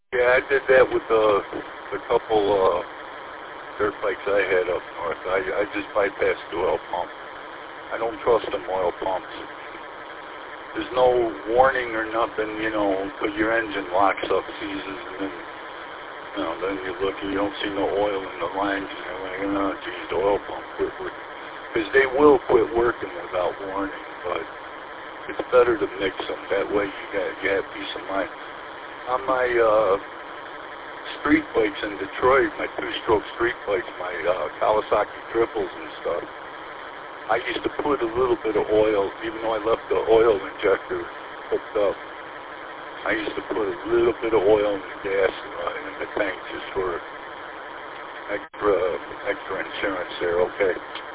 Yeah, I did that with the couple dirt bikes I had up north. I just bypassed the oil pump. I don't trust them oil pumps. There's no warning or nothing, but your engine locks up, seizes, and then, then you look and you don't see no oil in the lines, and you're like, oh, geez, the oil pump quit working. Because they will quit working without warning, but it's better to mix them. That way you have peace of mind. On my street bikes in Detroit, my two-stroke street bikes, my Kawasaki triples and stuff, I used to put a little bit of oil, even though I left the oil injector hooked up. I used to put a little bit of oil in the gas in the tank just for extra insurance there. Okay.